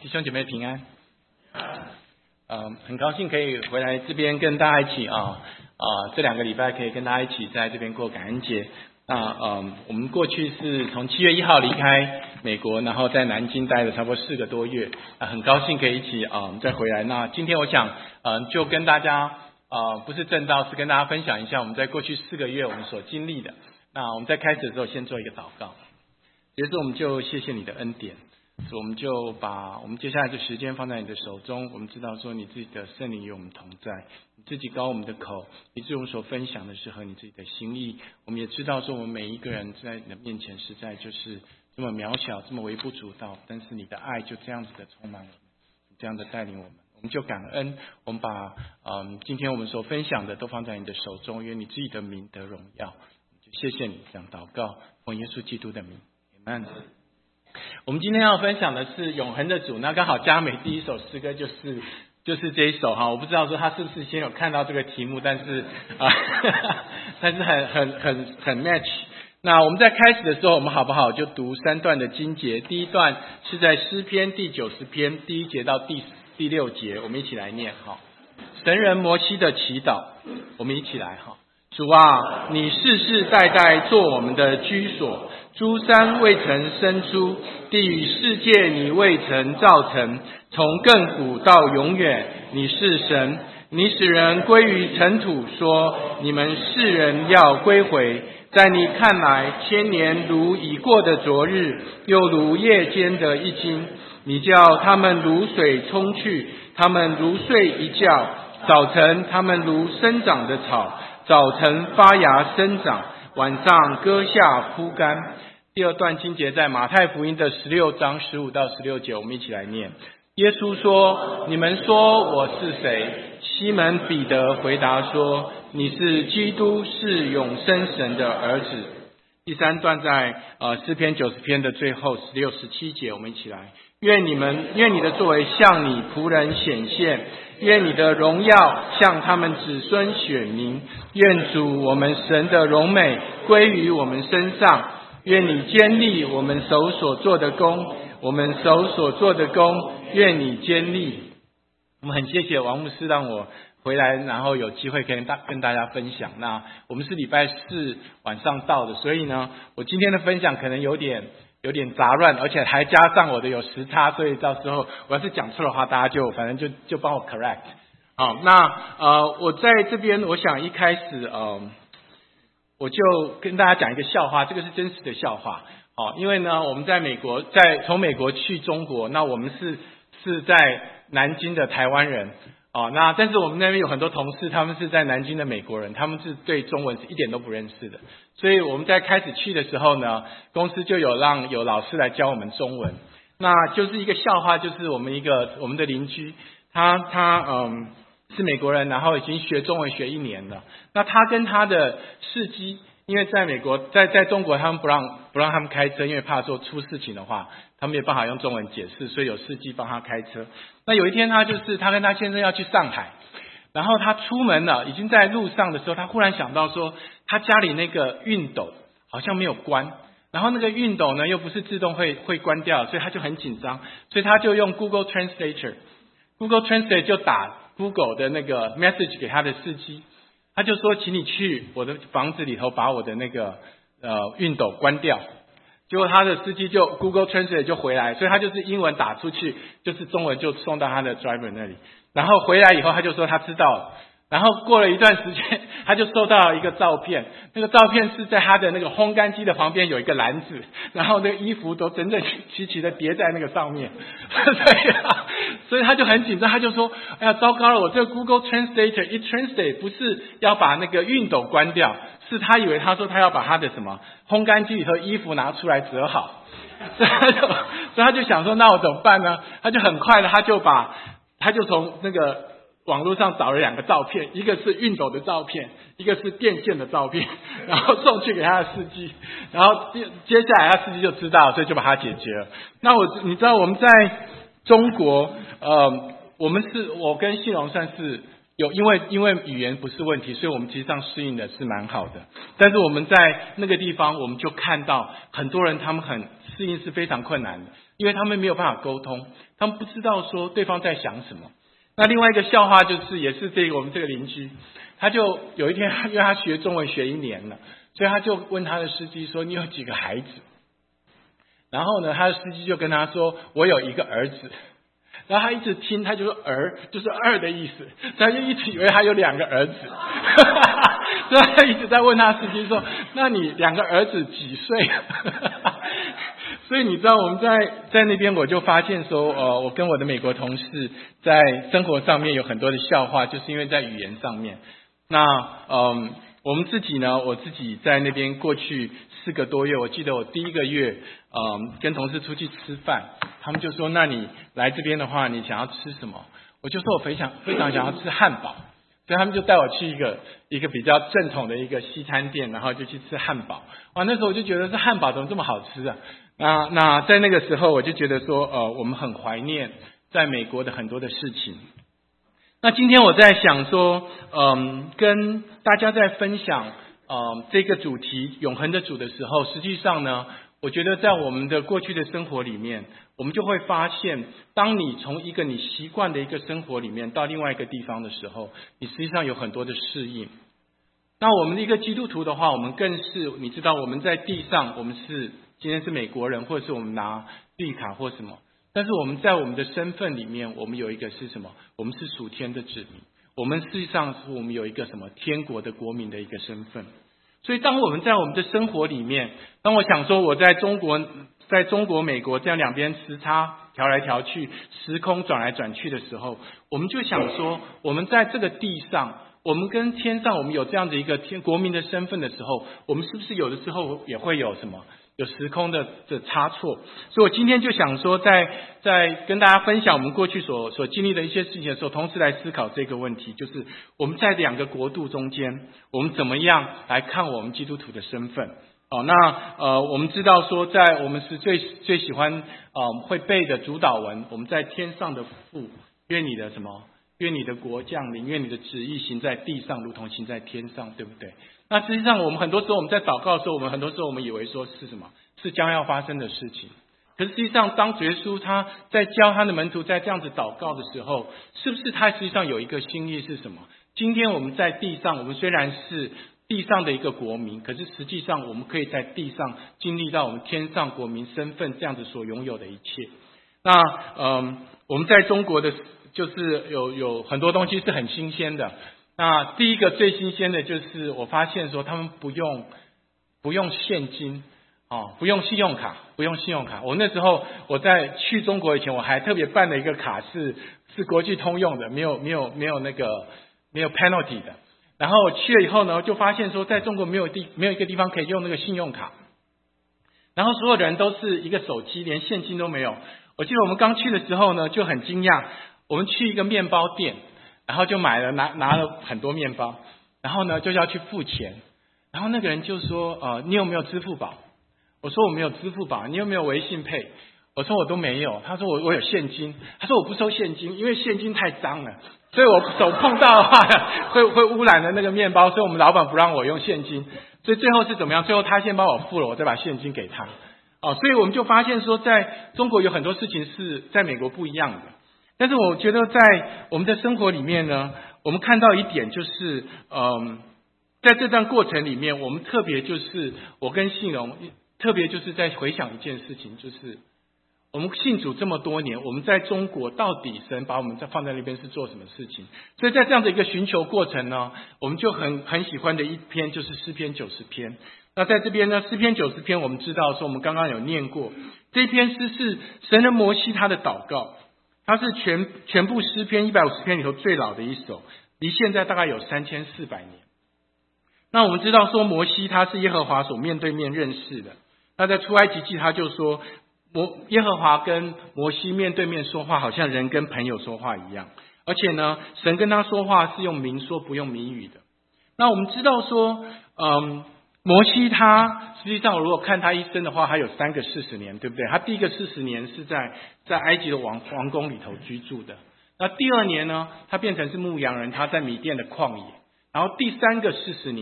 弟兄姐妹平安。很高兴可以回来这边跟大家一起这2个礼拜可以跟大家一起在这边过感恩节。我们过去是从7月1号离开美国，然后在南京待了差不多4个多月，很高兴可以一起再回来。那今天我想就跟大家不是正道，是跟大家分享一下我们在过去4个月我们所经历的。那我们在开始的时候先做一个祷告。耶稣，我们就谢谢你的恩典，所以我们就把我们接下来的时间放在你的手中。我们知道说你自己的圣灵与我们同在，你自己膏我们的口，以致我们所分享的是合你自己的心意。我们也知道说我们每一个人在你的面前实在就是这么渺小，这么微不足道，但是你的爱就这样子的充满我们，这样的带领我们。我们就感恩，我们把今天我们所分享的都放在你的手中，愿你自己的名得荣耀。就谢谢你，这样祷告，奉耶稣基督的名。我们今天要分享的是永恒的主，那刚好佳美第一首诗歌就是这一首哈，我不知道说他是不是先有看到这个题目，但是很 match。那我们在开始的时候，我们好不好就读3段的经节？第一段是在诗篇第90篇第1节到第6节，我们一起来念哈。神人摩西的祈祷，我们一起来哈。主啊，你世世代代做我们的居所，诸山未曾生出，地与世界你未曾造成，从亘古到永远，你是神。你使人归于尘土，说你们世人要归回。在你看来，1000年如已过的昨日，又如夜间的一经。你叫他们如水冲去，他们如睡一觉。早晨他们如生长的草，早晨发芽生长，晚上割下枯干。第2段经节在马太福音的16章15到16节，我们一起来念。耶稣说：你们说我是谁？西门彼得回答说：你是基督，是永生神的儿子。第3段在诗篇90篇的最后16、17节，我们一起来。愿你的作为向你仆人显现，愿你的荣耀向他们子孙显明。愿主我们神的荣美归于我们身上。愿你坚立我们手所做的工，我们手所做的工，愿你坚立。我们很谢谢王牧师让我回来，然后有机会跟大家分享。那我们是礼拜4晚上到的，所以呢，我今天的分享可能有点杂乱，而且还加上我的有时差，所以到时候我要是讲错的话，大家反正就帮我 correct。好，那我在这边，我想一开始我就跟大家讲一个笑话，这个是真实的笑话。因为呢，我们在美国，从美国去中国，那我们是在南京的台湾人。那但是我们那边有很多同事，他们是在南京的美国人，他们是对中文是一点都不认识的。所以我们在开始去的时候呢，公司就有老师来教我们中文。那就是一个笑话，就是我们的邻居，他是美国人，然后已经学中文学1年了。那他跟他的司机，因为在美国在中国他们不让他们开车，因为怕说出事情的话，他们没有办法用中文解释，所以有司机帮他开车。那有一天他跟他先生要去上海，然后他出门了，已经在路上的时候，他忽然想到说他家里那个熨斗好像没有关，然后那个熨斗呢又不是自动会关掉，所以他就很紧张，所以他就用 Google Translate 就打 Google 的那个 message 给他的司机，他就说请你去我的房子里头把我的那个熨斗关掉。结果他的司机就 Google Translate 就回来，所以他就是英文打出去，就是中文就送到他的 driver 那里。然后回来以后他就说他知道了。然后过了一段时间，他就收到一个照片，那个照片是在他的那个烘干机的旁边有一个篮子，然后那个衣服都整整齐齐的叠在那个上面。所以他就很紧张，他就说哎呀糟糕了，我这个 Google Translator 一 translate 不是要把那个熨斗关掉，是他以为他说他要把他的什么烘干机里头衣服拿出来折好。所以他就想说那我怎么办呢？他就很快的他就从那个网络上找了2个照片，一个是熨斗的照片，一个是电线的照片，然后送去给他的司机，然后接下来他司机就知道，所以就把它解决了。那你知道我们在中国，我跟信荣算是因为语言不是问题，所以我们其实上适应的是蛮好的。 但是我们在那个地方，我们就看到很多人他们很适应是非常困难的，因为他们没有办法沟通，他们不知道说对方在想什么。那另外一个笑话就是，也是我们这个邻居，他就有一天，因为他学中文学1年了，所以他就问他的司机说：“你有几个孩子？”然后呢，他的司机就跟他说：“我有1个儿子。”然后他一直听，他就说儿就是2的意思，他就一直以为他有2个儿子，所以他一直在问他司机说：“那你2个儿子几岁？”所以你知道我们在那边，我就发现说，我跟我的美国同事在生活上面有很多的笑话，就是因为在语言上面。那我们自己呢，我自己在那边过去4个多月，我记得我第1个月，跟同事出去吃饭，他们就说：“那你来这边的话，你想要吃什么？”我就说我非常想要吃汉堡，所以他们就带我去一个比较正统的一个西餐店，然后就去吃汉堡。哇，那时候我就觉得这汉堡怎么这么好吃啊？那在那个时候，我就觉得说，我们很怀念在美国的很多的事情。那今天我在想说，跟大家在分享，这个主题永恒的主的时候，实际上呢，我觉得在我们的过去的生活里面，我们就会发现，当你从一个你习惯的一个生活里面到另外一个地方的时候，你实际上有很多的适应。那我们的一个基督徒的话，我们更是，你知道我们在地上，我们是今天是美国人，或者是我们拿绿卡或什么，但是我们在我们的身份里面，我们有一个是什么？我们是属天的子民，我们实际上是我们有一个什么天国的国民的一个身份。所以当我们在我们的生活里面，当我想说我在中国、美国这样两边时差调来调去，时空转来转去的时候，我们就想说，我们在这个地上，我们跟天上我们有这样的一个国民的身份的时候，我们是不是有的时候也会有什么？有时空的差错。所以我今天就想说，在跟大家分享我们过去所经历的一些事情的时候，同时来思考这个问题，就是我们在2个国度中间，我们怎么样来看我们基督徒的身份。我们知道说，在我们是最喜欢会背的主导文，我们在天上的父，愿你的什么？愿你的国降临，愿你的旨意行在地上，如同行在天上，对不对？那实际上我们很多时候我们在祷告的时候，我们很多时候我们以为说是什么？是将要发生的事情。可是实际上，当主耶稣他在教他的门徒在这样子祷告的时候，是不是他实际上有一个心意是什么？今天我们在地上，我们虽然是地上的一个国民，可是实际上我们可以在地上经历到我们天上国民身份这样子所拥有的一切。那我们在中国的就是有很多东西是很新鲜的。那第一个最新鲜的就是我发现说他们不用现金不用信用卡。我那时候我在去中国以前，我还特别办了一个卡是国际通用的，没有 penalty 的。然后我去了以后呢，就发现说在中国没有一个地方可以用那个信用卡，然后所有的人都是一个手机，连现金都没有。我记得我们刚去的时候呢，就很惊讶，我们去一个面包店，然后就拿了很多面包，然后呢就要去付钱，然后那个人就说你有没有支付宝？我说我没有支付宝。你有没有微信配？我说我都没有。他说我有现金。他说我不收现金，因为现金太脏了，所以我手碰到的话会污染了那个面包，所以我们老板不让我用现金。所以最后是怎么样？最后他先帮我付了，我再把现金给他。所以我们就发现说，在中国有很多事情是在美国不一样的。但是我觉得在我们的生活里面呢，我们看到一点就是，在这段过程里面，我们特别就是我跟信荣，特别就是在回想一件事情，就是我们信主这么多年，我们在中国到底神把我们放在那边是做什么事情？所以在这样的一个寻求过程呢，我们就很喜欢的一篇就是诗篇90篇。那在这边呢，诗篇90篇我们知道说，我们刚刚有念过，这篇诗是神人摩西他的祷告，它是全部诗篇150篇里头最老的一首，离现在大概有3400年。那我们知道说，摩西他是耶和华所面对面认识的。那在出埃及记他就说，耶和华跟摩西面对面说话，好像人跟朋友说话一样。而且呢，神跟他说话是用明说，不用谜语的。那我们知道说，摩西他实际上如果看他一生的话，他有3个40年，对不对？他第一个40年是在埃及的王宫里头居住的。那第2年呢，他变成是牧羊人，他在米甸的旷野。然后第3个40年，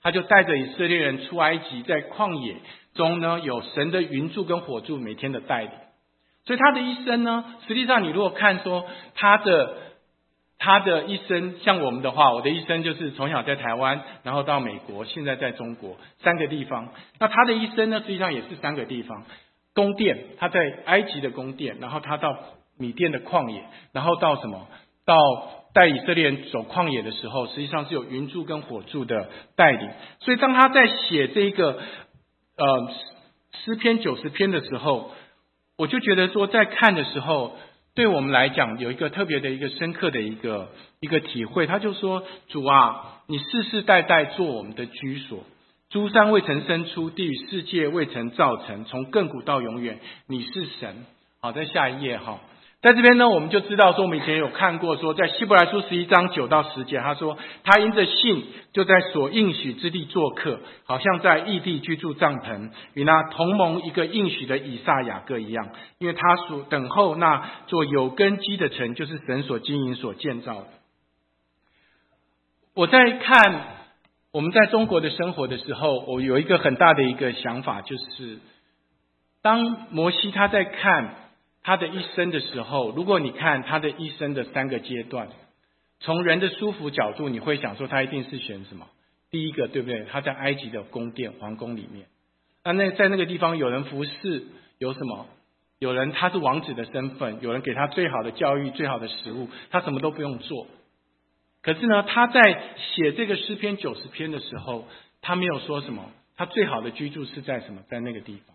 他就带着以色列人出埃及，在旷野中呢，有神的云柱跟火柱每天的带领。所以他的一生呢，实际上你如果看说他的一生，像我们的话，我的一生就是从小在台湾，然后到美国，现在在中国3个地方。那他的一生呢，实际上也是3个地方。宫殿，他在埃及的宫殿，然后他到米甸的旷野，然后到什么？到带以色列人走旷野的时候，实际上是有云柱跟火柱的带领。所以当他在写这个诗篇90篇的时候，我就觉得说，在看的时候，对我们来讲有一个特别的一个深刻的一个体会。他就说：主啊，你世世代代做我们的居所，诸山未曾生出，地与世界未曾造成，从亘古到永远，你是神。好，在下一页哈。在这边呢，我们就知道说，我们以前有看过说，在希伯来书11章9到10节，他说他因着信就在所应许之地做客，好像在异地居住帐篷，与那同盟一个应许的以撒雅各一样，因为他所等候那做有根基的城，就是神所经营所建造的。我在看我们在中国的生活的时候，我有一个很大的一个想法，就是当摩西他在看他的一生的时候，如果你看他的一生的3个阶段，从人的舒服角度，你会想说他一定是选什么？第一个，对不对？他在埃及的宫殿皇宫里面，那在那个地方有人服侍，有什么？有人他是王子的身份，有人给他最好的教育、最好的食物，他什么都不用做。可是呢，他在写这个诗篇90篇的时候，他没有说什么，他最好的居住是在什么？在那个地方。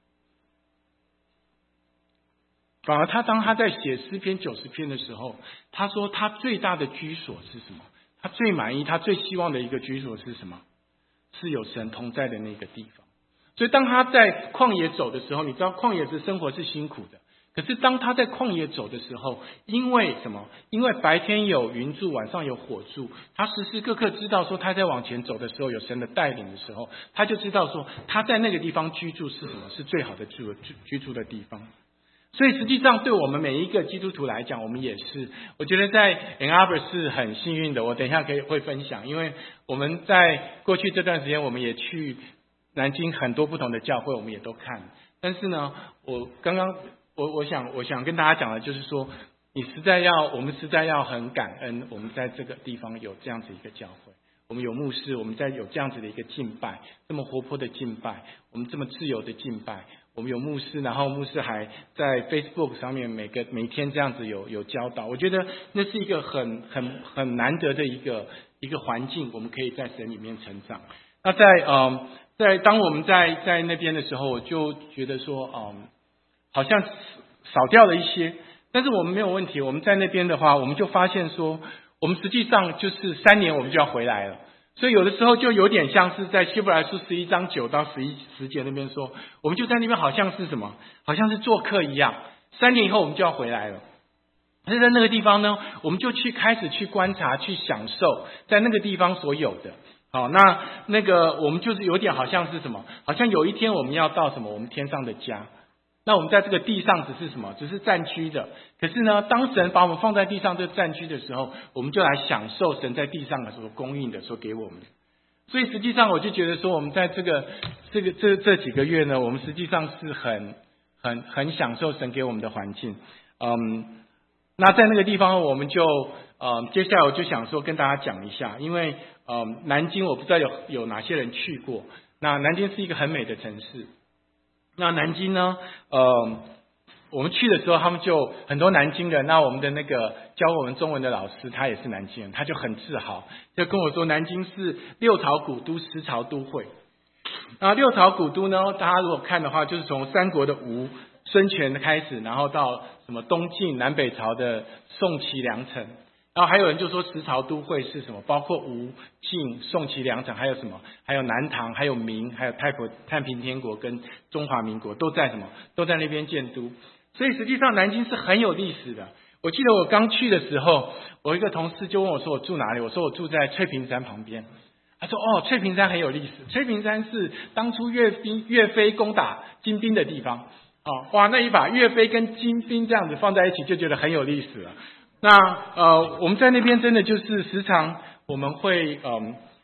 反而当他在写诗篇90篇的时候，他说他最大的居所是什么？他最满意，他最希望的一个居所是什么？是有神同在的那个地方。所以当他在旷野走的时候，你知道旷野的生活是辛苦的，可是当他在旷野走的时候，因为什么？因为白天有云柱，晚上有火柱，他时时刻刻知道说他在往前走的时候有神的带领的时候，他就知道说他在那个地方居住是什么？是最好的居住的地方。所以实际上对我们每一个基督徒来讲，我们也是，我觉得在 Ann Arbor 是很幸运的。我等一下会分享，因为我们在过去这段时间，我们也去南京很多不同的教会，我们也都看。但是呢，我想跟大家讲的就是说，我们实在要很感恩，我们在这个地方有这样子一个教会，我们有牧师，我们在有这样子的一个敬拜，这么活泼的敬拜，我们这么自由的敬拜。我们有牧师，然后牧师还在 Facebook 上面每天这样子有教导，我觉得那是一个很难得的一个环境，我们可以在神里面成长。那在当我们在那边的时候，我就觉得说好像少掉了一些，但是我们没有问题。我们在那边的话，我们就发现说，我们实际上就是3年我们就要回来了。所以有的时候就有点像是在希伯来书11章9到10节那边说，我们就在那边好像是什么？好像是做客一样。3年以后我们就要回来了。但是在那个地方呢，我们就开始去观察、去享受在那个地方所有的。好，那个我们就是有点好像是什么？好像有一天我们要到什么？我们天上的家。那我们在这个地上只是什么？只是暂居的。可是呢，当神把我们放在地上这暂居的时候，我们就来享受神在地上的所供应的、所给我们的。所以实际上，我就觉得说，我们在这几个月呢，我们实际上是很享受神给我们的环境。那在那个地方，我们就接下来我就想说跟大家讲一下，因为南京我不知道有哪些人去过。那南京是一个很美的城市。那南京呢，我们去的时候，他们就很多南京人。那我们的那个教我们中文的老师，他也是南京人，他就很自豪，就跟我说，南京是6朝古都，10朝都会。那6朝古都呢，大家如果看的话，就是从三国的吴、孙权开始，然后到什么东晋、南北朝的宋、齐、梁、陈。然后还有人就说10朝都会是什么？包括吴、晋、宋、齐、梁、陈，还有什么？还有南唐，还有明，还有太平天国跟中华民国都在什么？都在那边建都。所以实际上南京是很有历史的。我记得我刚去的时候，我一个同事就问我说我住哪里？我说我住在翠屏山旁边。他说翠屏山很有历史，翠屏山是当初岳飞攻打金兵的地方。哇，那一把岳飞跟金兵这样子放在一起，就觉得很有历史了。那我们在那边真的就是时常我们会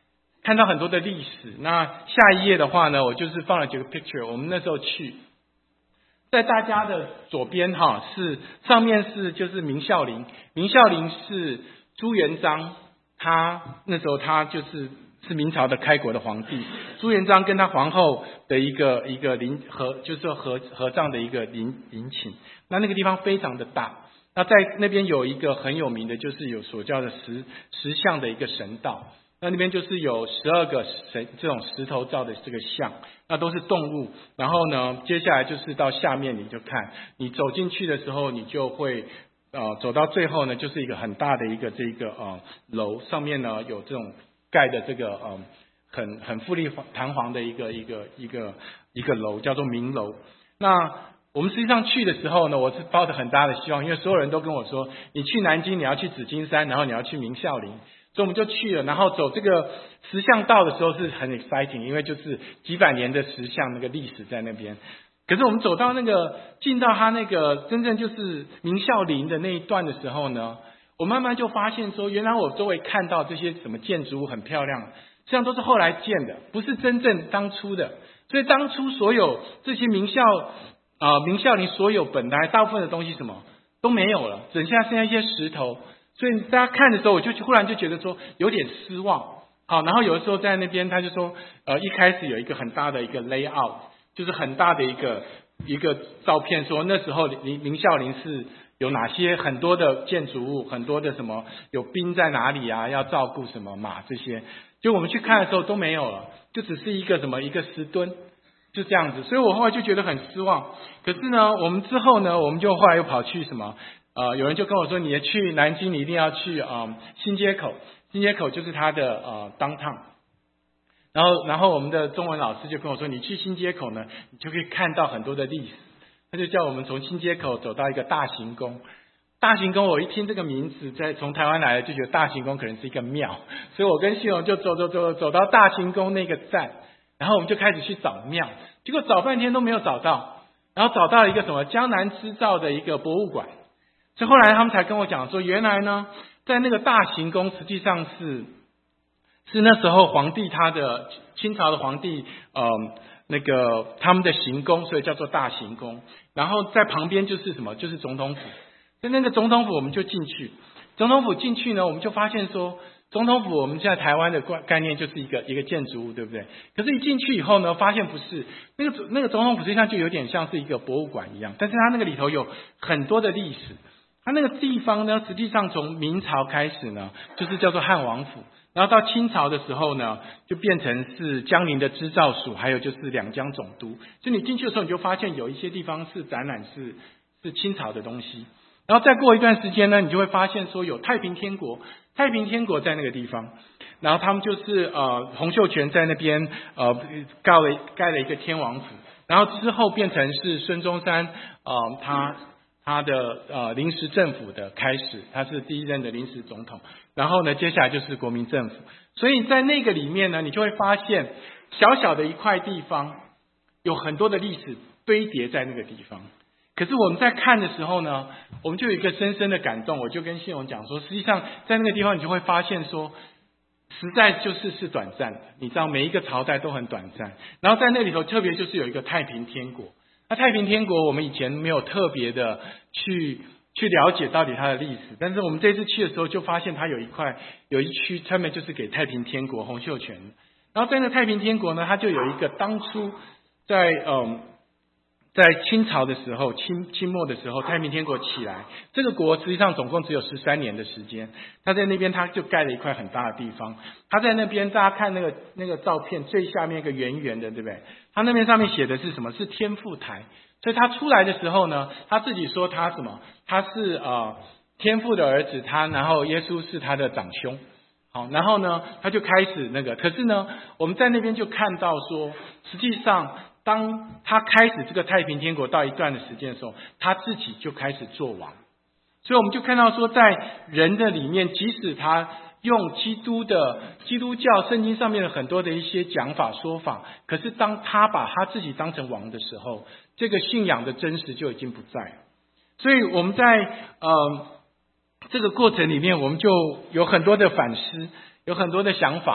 看到很多的历史。那下一页的话呢，我就是放了几个 picture， 我们那时候去。在大家的左边上面是就是明孝陵，明孝陵是朱元璋，他那时候他就是明朝的开国的皇帝，朱元璋跟他皇后的一个就是合葬的一个陵寝，那个地方非常的大。那在那边有一个很有名的，就是有所叫的石像的一个神道。那边就是有12个这种石头造的这个像，那都是动物。然后呢，接下来就是到下面你就看，你走进去的时候，你就会走到最后呢，就是一个很大的一个楼，上面呢有这种盖的这个很富丽堂皇的一个楼，叫做明楼。那我们实际上去的时候呢，我是抱着很大的希望，因为所有人都跟我说，你去南京你要去紫金山，然后你要去明孝陵。所以我们就去了，然后走这个石像道的时候是很 exciting， 因为就是几百年的石像那个历史在那边。可是我们走到进到他那个真正就是明孝陵的那一段的时候呢，我慢慢就发现说，原来我周围看到这些什么建筑物很漂亮，实际上都是后来建的，不是真正当初的。所以当初所有这些明孝陵所有本来大部分的东西什么都没有了，剩下一些石头。所以大家看的时候，我就忽然就觉得说有点失望。好，然后有的时候在那边他就说，一开始有一个很大的一个 layout， 就是很大的一个照片，说那时候明孝陵是有哪些很多的建筑物，很多的什么有兵在哪里啊，要照顾什么马这些。就我们去看的时候都没有了，就只是一个石墩，就这样子。所以我后来就觉得很失望。可是呢，我们之后呢，我们就后来又跑去什么？有人就跟我说，你去南京，你一定要去新街口，新街口就是它的downtown。然后我们的中文老师就跟我说，你去新街口呢，你就可以看到很多的历史。他就叫我们从新街口走到一个大行宫。大行宫，我一听这个名字，从台湾来的就觉得大行宫可能是一个庙，所以我跟信荣就走到大行宫那个站，然后我们就开始去找庙，结果找半天都没有找到，然后找到了一个什么江南织造的一个博物馆。所以后来他们才跟我讲说，原来呢，在那个大行宫实际上是那时候皇帝清朝的皇帝他们的行宫，所以叫做大行宫。然后在旁边就是什么，就是总统府。所以那个总统府我们就进去，总统府进去呢，我们就发现说，总统府我们现在台湾的概念就是一个建筑物，对不对？可是一进去以后呢，发现不是那个总统府实际上就有点像是一个博物馆一样，但是它那个里头有很多的历史。它那个地方呢，实际上从明朝开始呢，就是叫做汉王府，然后到清朝的时候呢，就变成是江宁的织造署，还有就是两江总督。所以你进去的时候，你就发现有一些地方是展览是清朝的东西。然后再过一段时间呢，你就会发现说有太平天国在那个地方，然后他们就是洪秀全在那边盖了一个天王府，然后之后变成是孙中山他的临时政府的开始，他是第一任的临时总统。然后呢，接下来就是国民政府。所以在那个里面呢，你就会发现小小的一块地方有很多的历史堆叠在那个地方。可是我们在看的时候呢，我们就有一个深深的感动。我就跟信荣讲说，实际上在那个地方你就会发现说，实在是短暂的。你知道每一个朝代都很短暂。然后在那里头特别就是有一个太平天国。那太平天国我们以前没有特别的去了解到底它的历史，但是我们这次去的时候就发现它有一区专门就是给太平天国洪秀全。然后在那太平天国呢，它就有一个当初在清朝的时候，清末的时候，太平天国起来，这个国实际上总共只有13年的时间。他在那边他就盖了一块很大的地方。他在那边大家看那个照片最下面一个圆圆的，对不对？他那边上面写的是什么？是天父台。所以他出来的时候呢，他自己说他什么？他是天父的儿子，然后耶稣是他的长兄。好，然后呢，他就开始可是呢，我们在那边就看到说，实际上当他开始这个太平天国到一段的时间的时候，他自己就开始做王。所以我们就看到说，在人的里面，即使他用基督教圣经上面的很多的一些讲法说法，可是当他把他自己当成王的时候，这个信仰的真实就已经不在了。所以我们在这个过程里面，我们就有很多的反思，有很多的想法。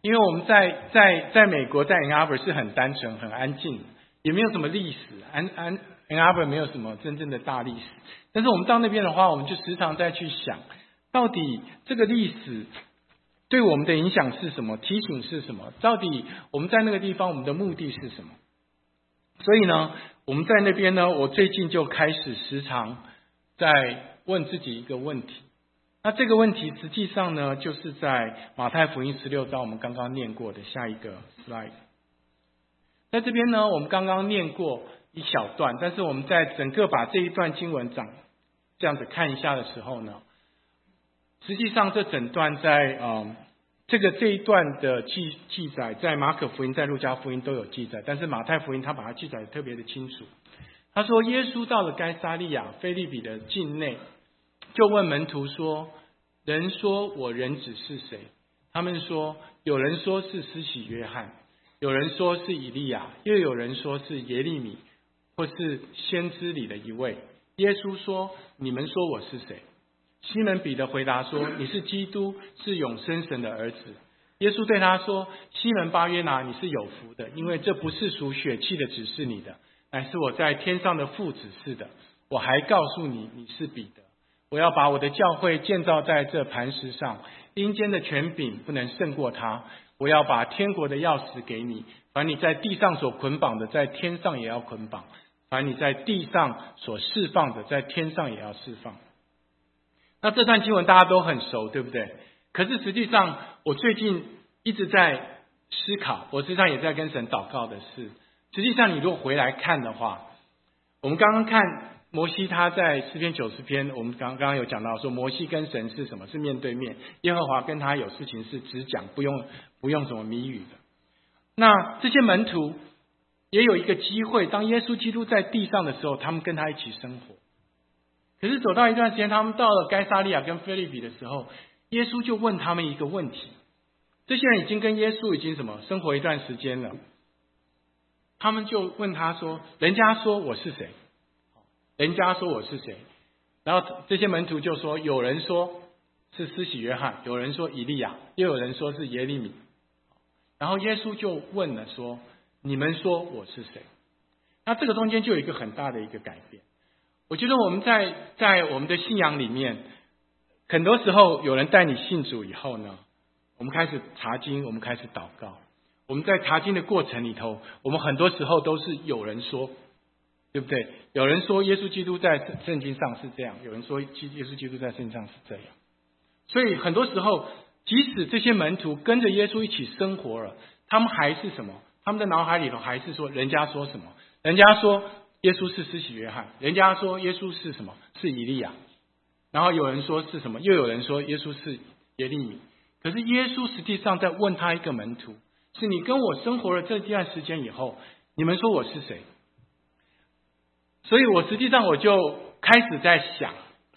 因为我们在美国，在 Ann Arbor 是很单纯、很安静，也没有什么历史。Ann Arbor 没有什么真正的大历史。但是我们到那边的话，我们就时常在去想，到底这个历史对我们的影响是什么？提醒是什么？到底我们在那个地方，我们的目的是什么？所以呢，我们在那边呢，我最近就开始时常在问自己一个问题。那这个问题实际上呢，就是在马太福音16章我们刚刚念过的下一个 slide。在这边呢，我们刚刚念过一小段，但是我们在整个把这一段经文这样子看一下的时候呢，实际上这整段在这一段的记载，在马可福音、在路加福音都有记载，但是马太福音他把它记载得特别的清楚。他说，耶稣到了该撒利亚腓立比的境内，就问门徒说：“人说我人子是谁？”他们说：“有人说是施洗约翰，有人说是以利亚，又有人说是耶利米，或是先知里的一位。”耶稣说：“你们说我是谁？”西门彼得回答说：“你是基督，是永生神的儿子。”耶稣对他说：“西门巴约拿，你是有福的，因为这不是属血气的指示你的，乃是我在天上的父指示的。我还告诉你，你是彼得，我要把我的教会建造在这磐石上，阴间的权柄不能胜过它。我要把天国的钥匙给你，凡你在地上所捆绑的，在天上也要捆绑；凡你在地上所释放的，在天上也要释放。”那这段经文大家都很熟，对不对？可是实际上，我最近一直在思考，我实际上也在跟神祷告的是，实际上你如果回来看的话，我们刚刚看摩西他在诗篇90篇，我们刚刚有讲到说，摩西跟神是什么？是面对面，耶和华跟他有事情是直讲，不用什么谜语的。那这些门徒也有一个机会，当耶稣基督在地上的时候，他们跟他一起生活。可是走到一段时间，他们到了该撒利亚跟腓立比的时候，耶稣就问他们一个问题。这些人已经跟耶稣已经什么生活一段时间了，他们就问他说：“人家说我是谁？”人家说我是谁？然后这些门徒就说：“有人说是施洗约翰，有人说以利亚，又有人说是耶利米。”然后耶稣就问了说：“你们说我是谁？”那这个中间就有一个很大的一个改变。我觉得我们在我们的信仰里面，很多时候有人带你信主以后呢，我们开始查经，我们开始祷告。我们在查经的过程里头，我们很多时候都是有人说，对不对？有人说耶稣基督在圣经上是这样，有人说耶稣基督在圣经上是这样。所以很多时候，即使这些门徒跟着耶稣一起生活了，他们还是什么？他们的脑海里头还是说，人家说什么？人家说耶稣是施洗约翰，人家说耶稣是什么？是以利亚。然后有人说是什么？又有人说耶稣是耶利米。可是耶稣实际上在问他一个门徒，是你跟我生活了这段时间以后，你们说我是谁？所以我实际上我就开始在想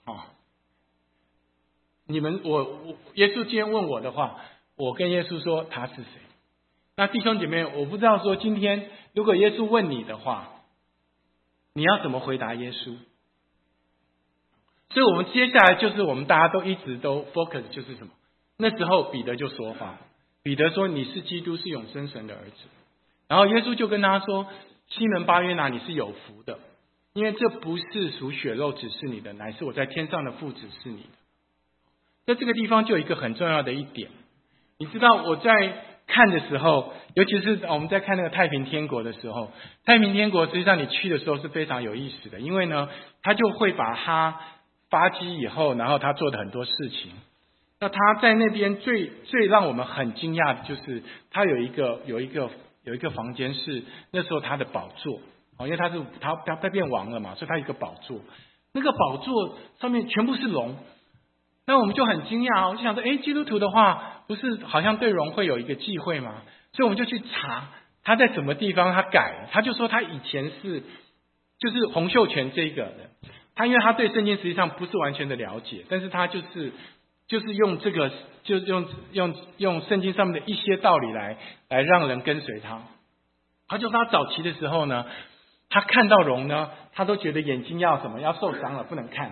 耶稣今天问我的话，我跟耶稣说他是谁？那弟兄姐妹，我不知道说今天如果耶稣问你的话，你要怎么回答耶稣？所以我们接下来就是我们大家都一直都 focus 就是什么？那时候彼得就说话，彼得说你是基督，是永生神的儿子。然后耶稣就跟他说，西门巴约拿，你是有福的，因为这不是属血肉指示你的，乃是我在天上的父指示你的。在这个地方就有一个很重要的一点，你知道我在看的时候，尤其是我们在看那个太平天国的时候，太平天国实际上你去的时候是非常有意思的，因为呢，他就会把他发迹以后，然后他做的很多事情。那他在那边最让我们很惊讶的就是他有一个房间是那时候他的宝座，因为他变王了嘛，所以他有一个宝座，那个宝座上面全部是龙。那我们就很惊讶，我就想说，基督徒的话不是好像对龙会有一个忌讳吗？所以我们就去查他在什么地方他改，他就说他以前就是洪秀全这个人，他因为他对圣经实际上不是完全的了解，但是他就是用这个，就是用圣经上面的一些道理来让人跟随他。他就说他早期的时候呢，他看到龙呢，他都觉得眼睛要什么要受伤了，不能看。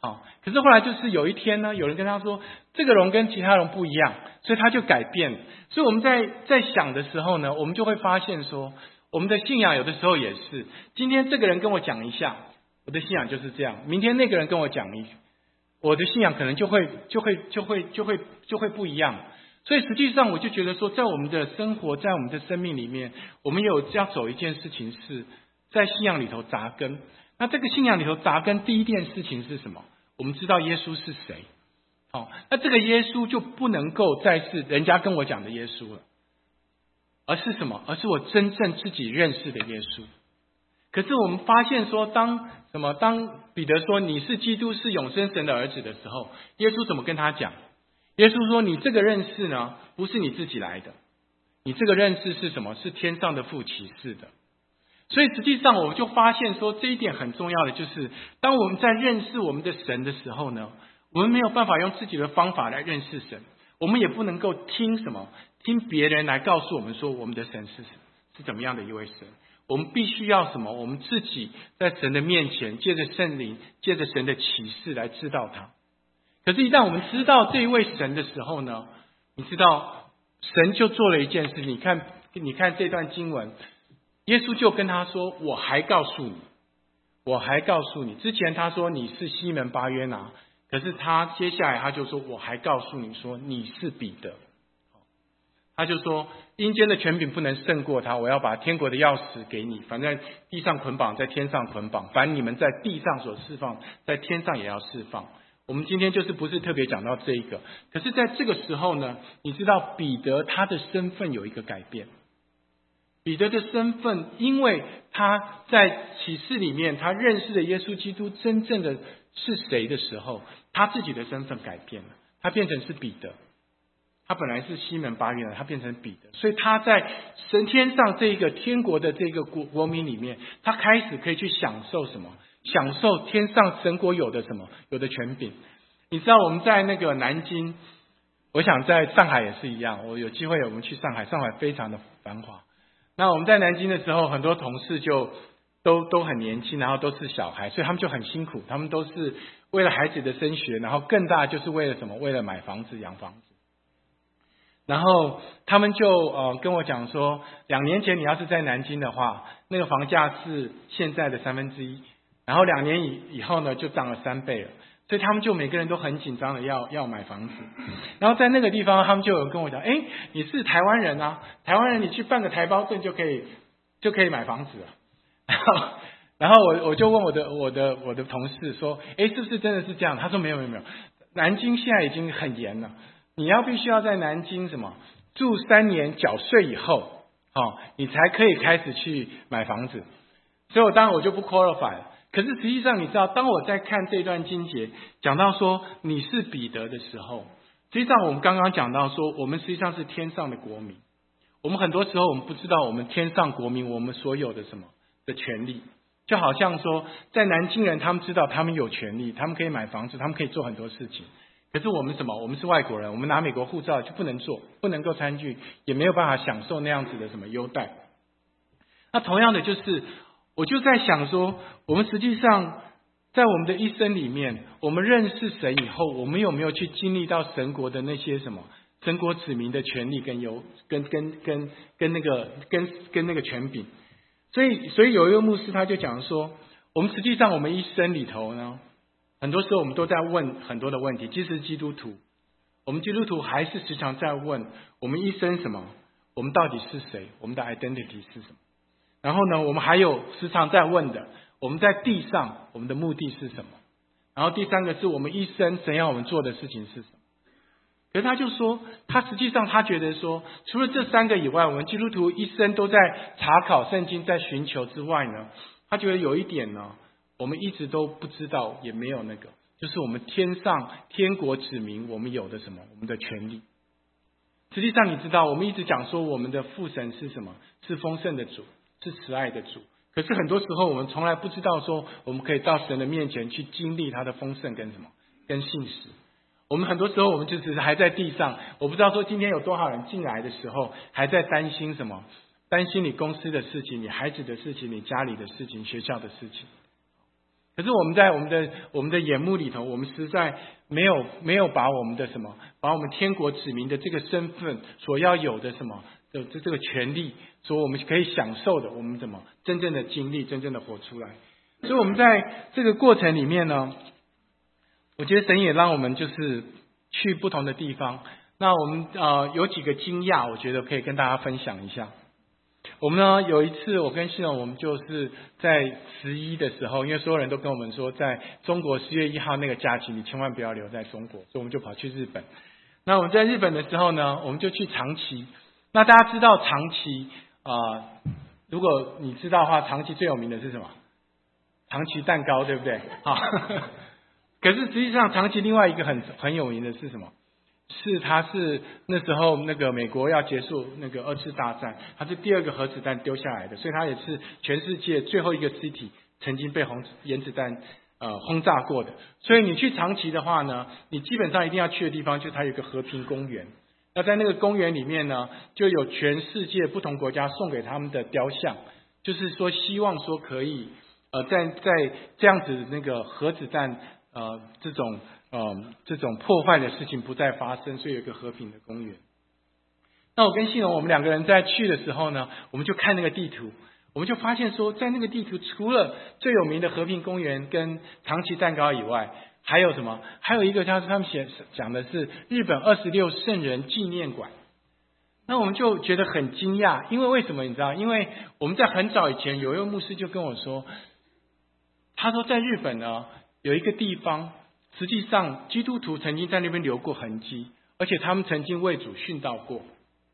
可是后来就是有一天呢，有人跟他说，这个龙跟其他龙不一样，所以他就改变了。所以我们在想的时候呢，我们就会发现说，我们的信仰有的时候也是，今天这个人跟我讲一下，我的信仰就是这样；明天那个人跟我讲我的信仰可能就会不一样。所以实际上我就觉得说，在我们的生活，在我们的生命里面，我们有要走一件事情，是在信仰里头扎根。那这个信仰里头扎根，第一件事情是什么？我们知道耶稣是谁。那这个耶稣就不能够再是人家跟我讲的耶稣了，而是什么？而是我真正自己认识的耶稣。可是我们发现说，当彼得说你是基督，是永生神的儿子的时候，耶稣怎么跟他讲？耶稣说，你这个认识呢，不是你自己来的，你这个认识是什么？是天上的父启示的。所以实际上我就发现说，这一点很重要的就是，当我们在认识我们的神的时候呢，我们没有办法用自己的方法来认识神，我们也不能够听别人来告诉我们说我们的神是怎么样的一位神。我们必须要什么？我们自己在神的面前，借着圣灵，借着神的启示来知道他。可是，一旦我们知道这一位神的时候呢，你知道神就做了一件事。你看这段经文，耶稣就跟他说：“我还告诉你。”之前他说你是西门巴约拿，可是他接下来他就说：“我还告诉你说你是彼得。”他就说，阴间的权柄不能胜过他，我要把天国的钥匙给你，反正地上捆绑，在天上捆绑，反正你们在地上所释放，在天上也要释放。我们今天就是不是特别讲到这一个，可是在这个时候呢，你知道彼得他的身份有一个改变。彼得的身份，因为他在启示里面，他认识了耶稣基督真正的是谁的时候，他自己的身份改变了，他变成是彼得。他本来是西门巴约拿，他变成彼得，所以他在神天上这个天国的这个国民里面，他开始可以去享受什么？享受天上神国有的什么？有的权柄。你知道我们在那个南京，我想在上海也是一样。我有机会我们去上海，上海非常的繁华。那我们在南京的时候，很多同事就都很年轻，然后都是小孩，所以他们就很辛苦，他们都是为了孩子的升学，然后更大就是为了什么？为了买房子、养房子。然后他们就跟我讲说，2年前你要是在南京的话，那个房价是现在的1/3，然后2年以后呢就涨了3倍了，所以他们就每个人都很紧张的要买房子。然后在那个地方，他们就有跟我讲，你是台湾人啊，台湾人你去办个台胞证就可以买房子了。然后我就问我的同事说，是不是真的是这样？他说没有，南京现在已经很严了。你必须要在南京住3年缴税以后，你才可以开始去买房子。所以当然我就不 qualify 了。可是实际上你知道，当我在看这段经节讲到说你是彼得的时候，实际上我们刚刚讲到说，我们实际上是天上的国民。我们很多时候我们不知道我们天上国民我们所有的的权利，就好像说在南京人他们知道他们有权利，他们可以买房子，他们可以做很多事情。可是我们我们是外国人，我们拿美国护照就不能做，不能够参与，也没有办法享受那样子的优待。那同样的就是，我就在想说，我们实际上在我们的一生里面，我们认识神以后，我们有没有去经历到神国的那些神国子民的权利跟那个权柄？所以有一个牧师他就讲说，我们实际上我们一生里头呢，很多时候我们都在问很多的问题，即使是基督徒，我们基督徒还是时常在问我们一生我们到底是谁？我们的 identity 是什么？然后呢，我们还有时常在问的，我们在地上我们的目的是什么？然后第3个是我们一生神要我们做的事情是什么？可是他就说，他实际上他觉得说，除了这3个以外，我们基督徒一生都在查考圣经，在寻求之外呢，他觉得有一点呢，我们一直都不知道，也没有就是我们天国子民我们有的我们的权利。实际上你知道，我们一直讲说我们的父神是什么？是丰盛的主，是慈爱的主。可是很多时候我们从来不知道说，我们可以到神的面前去经历他的丰盛跟信实。我们很多时候我们就只是还在地上，我不知道说今天有多少人进来的时候还在担心担心你公司的事情，你孩子的事情，你家里的事情，学校的事情。 可是我们在我们的眼目里头，我们实在没有把我们的把我们天国子民的这个身份所要有的这个权利，所以我们可以享受的，我们真正的经历，真正的活出来。所以我们在这个过程里面呢，我觉得神也让我们就是去不同的地方。那我们有几个惊讶，我觉得可以跟大家分享一下。我们呢有一次，我跟信荣，我们就是在11的时候，因为所有人都跟我们说，在中国10月1号那个假期，你千万不要留在中国，所以我们就跑去日本。那我们在日本的时候呢，我们就去长崎。那大家知道长崎如果你知道的话，长崎最有名的是什么？长崎蛋糕，对不对？好，可是实际上长崎另外一个很有名的是什么？它是那时候那个美国要结束那个2次大战，它是第2个核子弹丢下来的，所以它也是全世界最后一个city曾经被原子弹轰炸过的。所以你去长崎的话呢，你基本上一定要去的地方就是它有一个和平公园。那在那个公园里面呢，就有全世界不同国家送给他们的雕像，就是说希望说可以在这样子那个核子弹这种破坏的事情不再发生，所以有一个和平的公园。那我跟信荣，我们2个人在去的时候呢，我们就看那个地图，我们就发现说，在那个地图除了最有名的和平公园跟长崎蛋糕以外，还有什么？还有一个他们讲的是日本26圣人纪念馆。那我们就觉得很惊讶，因为为什么你知道？因为我们在很早以前有一位牧师就跟我说，他说在日本呢有一个地方，实际上基督徒曾经在那边留过痕迹，而且他们曾经为主殉道过。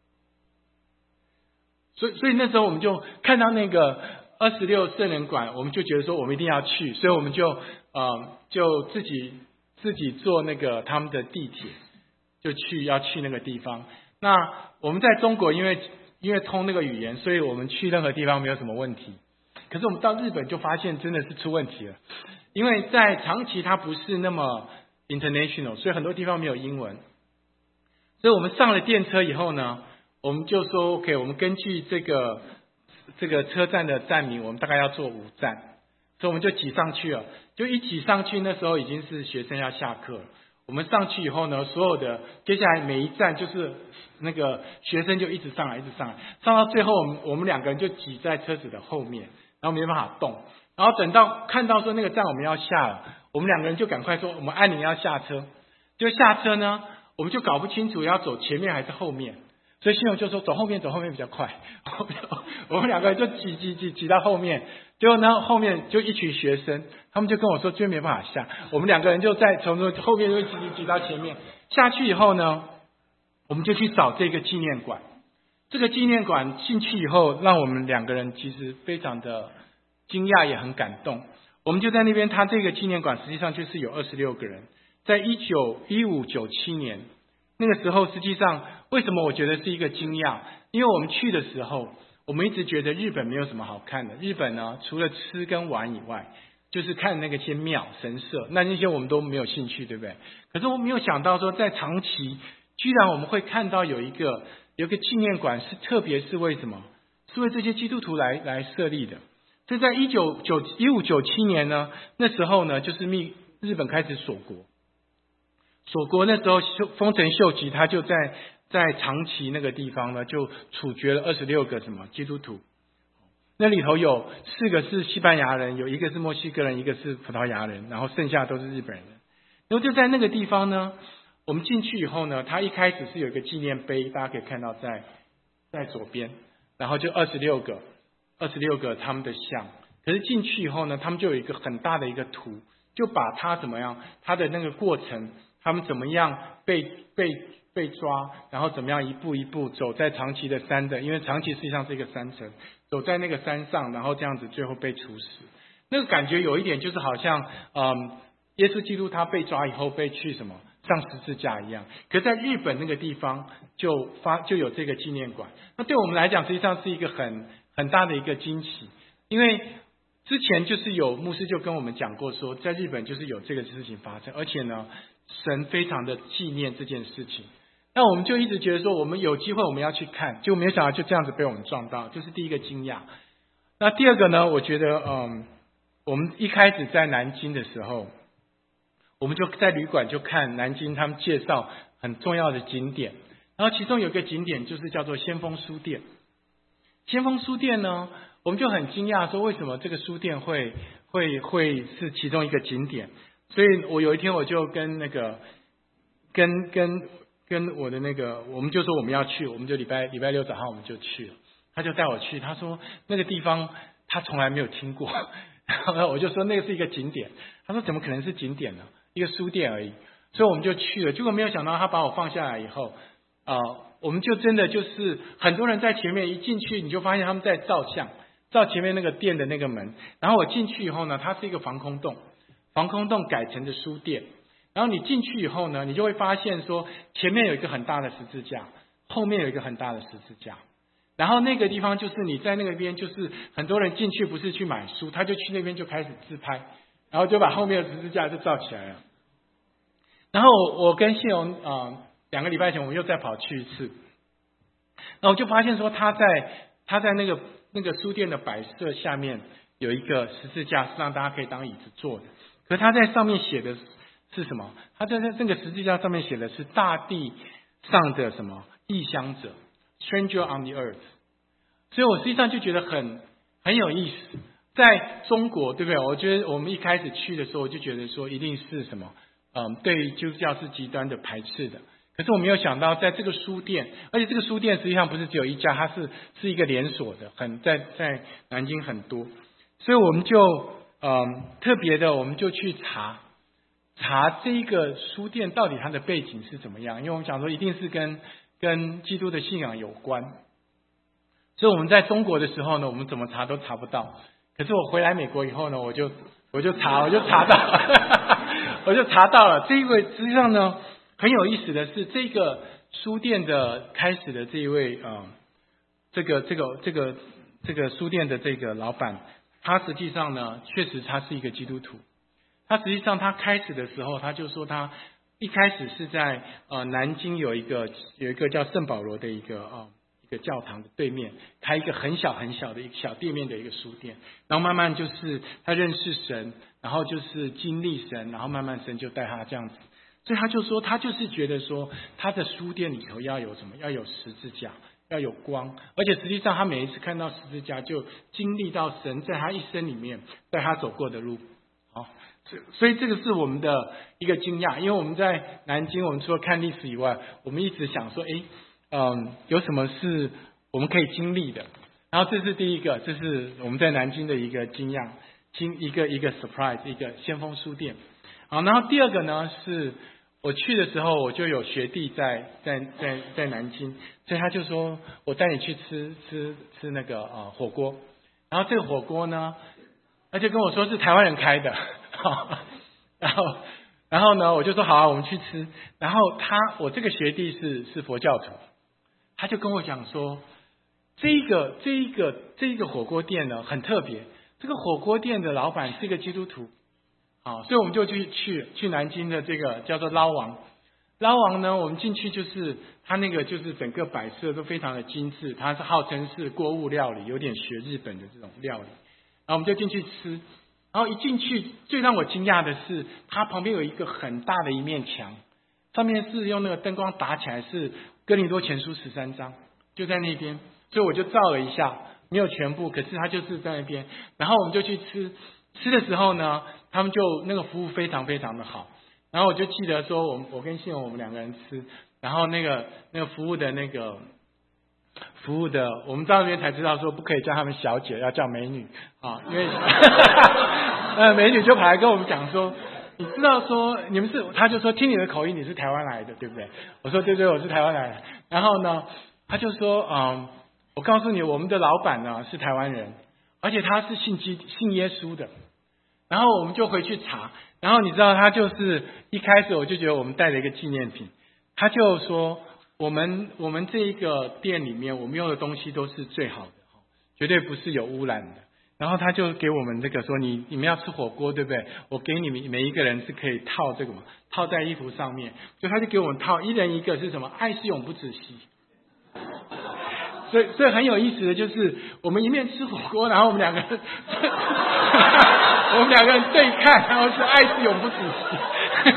所以那时候我们就看到那个26圣人馆，我们就觉得说我们一定要去，所以我们就自己坐那个他们的地铁，就要去那个地方。那我们在中国因为通那个语言，所以我们去任何地方没有什么问题。可是我们到日本就发现真的是出问题了，因为在长崎它不是那么 international， 所以很多地方没有英文。所以我们上了电车以后呢，我们就说 OK， 我们根据这个车站的站名，我们大概要坐5站，所以我们就挤上去了。就一挤上去，那时候已经是学生要下课了。我们上去以后呢，所有的接下来每一站就是那个学生就一直上来，上到最后，我们2个人就挤在车子的后面，然后没办法动。然后等到看到说那个站我们要下了，我们2个人就赶快说我们按铃要下车。就下车呢，我们就搞不清楚要走前面还是后面，所以信荣就说走后面比较快。我们2个人就挤到后面，结果呢后面就一群学生，他们就跟我说真没办法下，我们2个人就在从后面就挤到前面。下去以后呢，我们就去找这个纪念馆。这个纪念馆进去以后，让我们2个人其实非常的惊讶也很感动。我们就在那边，他这个纪念馆实际上就是有26个人。在1597年那个时候，实际上为什么我觉得是一个惊讶？因为我们去的时候，我们一直觉得日本没有什么好看的。日本呢，除了吃跟玩以外，就是看那个些庙神社，那些我们都没有兴趣，对不对？可是我没有想到说，在长崎居然我们会看到有一个纪念馆，是特别是为什么？是为这些基督徒来设立的。这在1597年呢，那时候呢，就是日本开始锁国。锁国那时候，丰臣秀吉他就在长崎那个地方呢，就处决了26个基督徒。那里头有4个是西班牙人，有1个是墨西哥人，1个是葡萄牙人，然后剩下都是日本人。然后就在那个地方呢，我们进去以后呢，它一开始是有一个纪念碑，大家可以看到在左边，然后就26个他们的像。可是进去以后呢，他们就有一个很大的一个图，就把它怎么样，它的那个过程。他们怎么样被抓，然后怎么样一步一步走在长崎的山的，因为长崎实际上是一个山城，走在那个山上，然后这样子最后被处死。那个感觉有一点就是好像耶稣基督他被抓以后被去上十字架一样。可是在日本那个地方就有这个纪念馆。那对我们来讲实际上是一个很大的一个惊喜，因为之前就是有牧师就跟我们讲过说，在日本就是有这个事情发生，而且呢神非常的纪念这件事情。那我们就一直觉得说我们有机会我们要去看，结果没有想到就这样子被我们撞到，这是第一个惊讶。那第二个呢，我觉得我们一开始在南京的时候，我们就在旅馆就看南京他们介绍很重要的景点，然后其中有一个景点就是叫做先锋书店。先锋书店呢，我们就很惊讶说为什么这个书店会是其中一个景点。所以我有一天我就跟那个跟我的那个，我们就说我们要去，我们就礼拜六早上我们就去了。他就带我去，他说那个地方他从来没有听过，然后我就说那个是一个景点，他说怎么可能是景点呢？一个书店而已。所以我们就去了，结果没有想到他把我放下来以后，我们就真的就是很多人在前面一进去，你就发现他们在照相，照前面那个店的那个门。然后我进去以后呢，它是一个防空洞改成的书店。然后你进去以后呢，你就会发现说前面有一个很大的十字架，后面有一个很大的十字架。然后那个地方就是你在那个边，就是很多人进去不是去买书，他就去那边就开始自拍，然后就把后面的十字架就照起来了。然后我跟信荣2个礼拜前我们又再跑去一次，然后我就发现说他在那个书店的摆设下面有一个十字架，是让大家可以当椅子坐的。可是他在上面写的是什么？他在这个十字架上面写的是大地上的什么异乡者 ，Stranger on the Earth。所以我实际上就觉得很有意思。在中国，对不对？我觉得我们一开始去的时候，我就觉得说一定是什么，对于基督教是极端的排斥的。可是我没有想到，在这个书店，而且这个书店实际上不是只有一家，它是一个连锁的，在南京很多。所以我们就特别的，我们就去查这一个书店到底它的背景是怎么样，因为我们想说一定是跟基督的信仰有关。所以我们在中国的时候呢，我们怎么查都查不到。可是我回来美国以后呢，我就查到了。这一位实际上呢，很有意思的是，这个书店的开始的这一位这个书店的这个老板，他实际上呢，确实他是一个基督徒。他实际上他开始的时候，他就说他一开始是在南京有一个叫圣保罗的一个教堂的对面开一个很小很小的一个小店面的一个书店，然后慢慢就是他认识神，然后就是经历神，然后慢慢神就带他这样子。所以他就说他就是觉得说他的书店里头要有什么，要有十字架，要有光，而且实际上他每一次看到十字架就经历到神在他一生里面带他走过的路。好，所以这个是我们的一个惊讶。因为我们在南京，我们除了看历史以外，我们一直想说有什么是我们可以经历的。然后这是第一个，这是我们在南京的一个惊讶，一个 surprise， 一个先锋书店。好，然后第二个呢，是我去的时候我就有学弟在南京，所以他就说我带你去吃那个火锅。然后这个火锅呢，他就跟我说是台湾人开的，然后呢我就说好啊，我们去吃。然后我这个学弟是佛教徒，他就跟我讲说，这一个火锅店呢很特别，这个火锅店的老板是一个基督徒。所以我们就去南京的这个叫做捞王。捞王呢，我们进去就是它那个就是整个摆设都非常的精致，它是号称是锅物料理，有点学日本的这种料理。然后我们就进去吃，然后一进去最让我惊讶的是，它旁边有一个很大的一面墙，上面是用那个灯光打起来是哥林多前书13章，就在那边。所以我就照了一下，没有全部，可是它就是在那边。然后我们就去吃的时候呢，他们就那个服务非常非常的好。然后我就记得说我跟信荣我们2个人吃，然后那个服务的我们到那边才知道说不可以叫他们小姐，要叫美女因为美女就跑来跟我们讲说，你知道说你们是，他就说听你的口音你是台湾来的对不对？我说对，我是台湾来的。然后呢他就说我告诉你，我们的老板呢是台湾人，而且他是信耶稣的。然后我们就回去查，然后你知道他就是一开始我就觉得我们带了一个纪念品，他就说我们这一个店里面我们用的东西都是最好的，绝对不是有污染的。然后他就给我们这个说你们要吃火锅对不对？我给你们每一个人是可以套这个嘛，套在衣服上面，所以他就给我们套，一人一个是什么？爱是永不止息。 所以很有意思的就是，我们一面吃火锅，然后我们两个人对看，然后是爱是永不止息。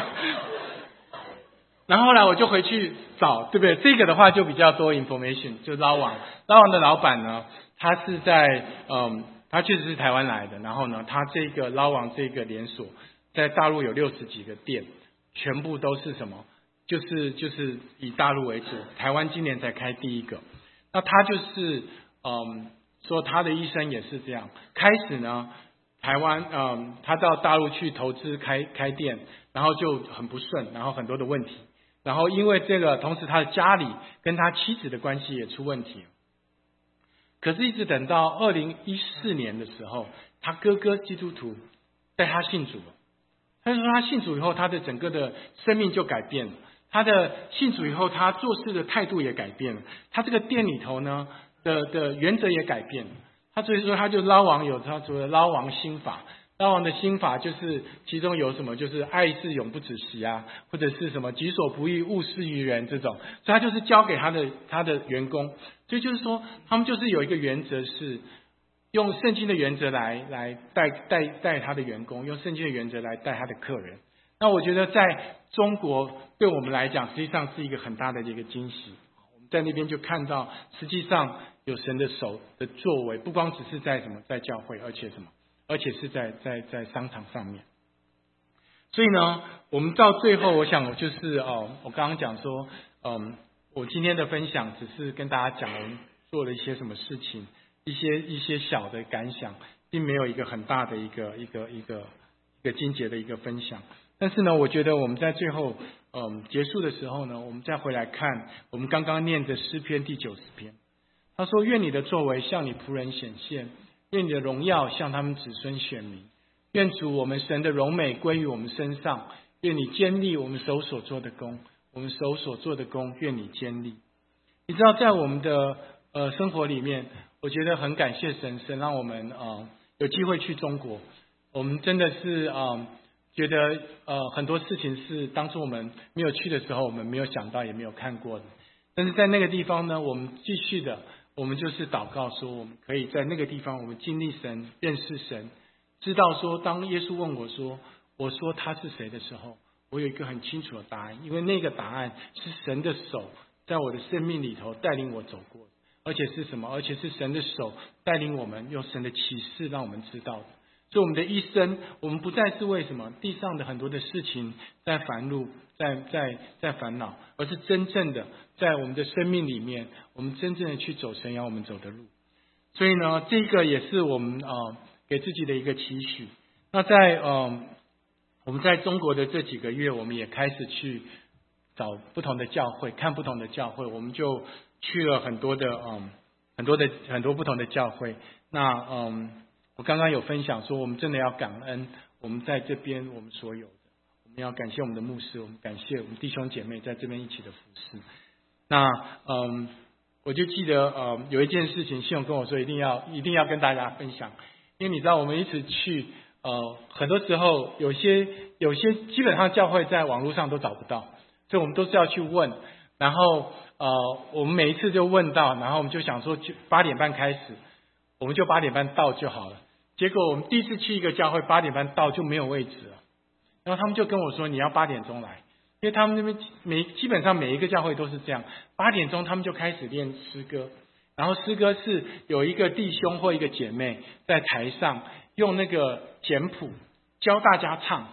然后后来我就回去找，对不对？这个的话就比较多 information， 就捞王的老板呢，他是在他确实是台湾来的，然后呢，他这个捞王这个连锁在大陆有60几个店，全部都是什么？就是以大陆为主，台湾今年才开第一个。那他就是说他的一生也是这样，开始呢，台湾他到大陆去投资开店，然后就很不顺，然后很多的问题，然后因为这个，同时他的家里跟他妻子的关系也出问题。可是，一直等到2014年的时候，他哥哥基督徒带他信主了。他说他信主以后，他的整个的生命就改变了。他的信主以后，他做事的态度也改变了。他这个店里头呢的原则也改变了。他所以说他就捞王有他所谓的捞王心法。捞王的心法就是其中有什么，就是爱是永不止息啊，或者是什么己所不欲，勿施于人这种。所以他就是教给他的员工。所以就是说，他们就是有一个原则是用圣经的原则来带他的员工，用圣经的原则来带他的客人。那我觉得在中国对我们来讲，实际上是一个很大的一个惊喜。我们在那边就看到，实际上有神的手的作为，不光只是在什么在教会，而且是在商场上面。所以呢，我们到最后，我想就是我刚刚讲说，我今天的分享只是跟大家讲我们做了一些什么事情，一些小的感想，并没有一个很大的一个经节的一个分享。但是呢，我觉得我们在最后结束的时候呢，我们再回来看我们刚刚念的诗篇第90篇。他说：愿你的作为向你仆人显现，愿你的荣耀向他们子孙显明。愿主我们神的荣美归于我们身上，愿你坚立我们手所做的工，我们手所做的工愿你坚立。你知道在我们的生活里面，我觉得很感谢神让我们有机会去中国。我们真的是觉得很多事情是当初我们没有去的时候，我们没有想到也没有看过的。但是在那个地方呢，我们继续的，我们就是祷告说，我们可以在那个地方，我们经历神，认识神，知道说，当耶稣问我说他是谁的时候，我有一个很清楚的答案，因为那个答案是神的手在我的生命里头带领我走过的，而且是什么？而且是神的手带领我们，用神的启示让我们知道的。所以我们的一生，我们不再是为什么地上的很多的事情在烦怒，在烦恼，而是真正的在我们的生命里面，我们真正的去走神要我们走的路。所以呢，这个也是我们给自己的一个期许。那在我们在中国的这几个月，我们也开始去找不同的教会，看不同的教会，我们就去了很多不同的教会。那我刚刚有分享说，我们真的要感恩我们在这边我们所有的，我们要感谢我们的牧师，我们感谢我们弟兄姐妹在这边一起的服侍。那我就记得有一件事情，信勇跟我说一定要跟大家分享，因为你知道我们一直去很多时候有些基本上教会在网络上都找不到，所以我们都是要去问，然后我们每一次就问到，然后我们就想说8点半开始，我们就8点半到就好了。结果我们第一次去一个教会8点半到就没有位置了，然后他们就跟我说你要8点钟来，因为他们那边基本上每一个教会都是这样，8点钟他们就开始练诗歌，然后诗歌是有一个弟兄或一个姐妹在台上用那个简谱教大家唱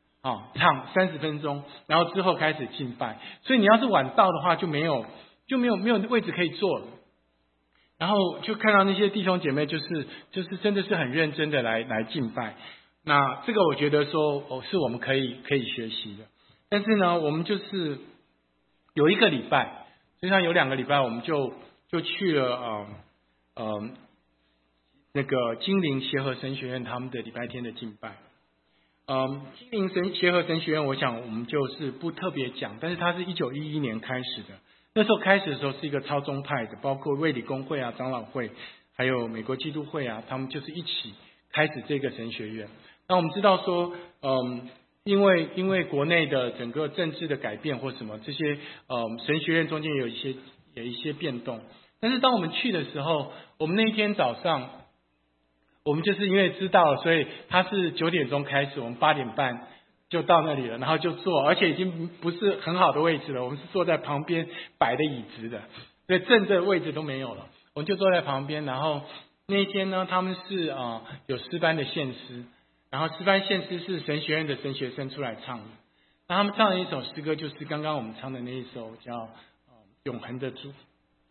30分钟，然后之后开始敬拜。所以你要是晚到的话就没有位置可以坐了。然后就看到那些弟兄姐妹就是真的是很认真的来敬拜。那这个我觉得说是我们可以学习的。但是呢，我们就是有一个礼拜，实际上有2个礼拜，我们就去了那个金陵协和神学院他们的礼拜天的敬拜。金陵协和神学院，我想我们就是不特别讲，但是它是1911年开始的。那时候开始的时候是一个超宗派的，包括卫理公会啊、长老会，还有美国基督会啊，他们就是一起开始这个神学院。那我们知道说，因为国内的整个政治的改变或什么，这些神学院中间有一些变动， 但是当我们去的时候，我们那一天早上，我们就是因为知道了，所以他是9点钟开始，我们8点半就到那里了，然后就坐，而且已经不是很好的位置了，我们是坐在旁边摆的椅子的，所以正的位置都没有了，我们就坐在旁边。然后那一天呢，他们是有诗班的献诗，然后诗班献诗是神学院的神学生出来唱的，那他们唱的一首诗歌就是刚刚我们唱的那一首叫永恒的主。